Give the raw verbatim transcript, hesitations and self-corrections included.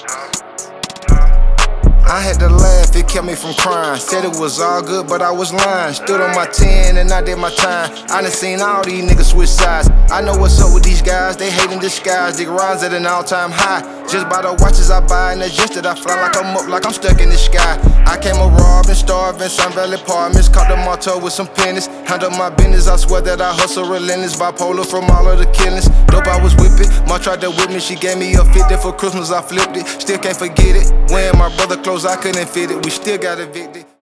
I had to laugh, it kept me from crying. Said it was all good, but I was lying. Stood on my ten and I did my time. I done seen all these niggas switch sides. I know what's up with these guys, they hate in disguise. Dick rhymes at an all-time high. Just by the watches I buy and the jets that I fly like I'm up, like I'm stuck in the sky. I came a robbing, starving, Sun Valley Apartments. Caught the motto with some pennies. Handle my business, I swear that I hustle relentless. Bipolar from all of the killings. Dope I was whipping, Ma tried to whip me. She gave me a fifty for Christmas, I flipped it. Still can't forget it. Wearing my brother clothes, I couldn't fit it. We still got evicted.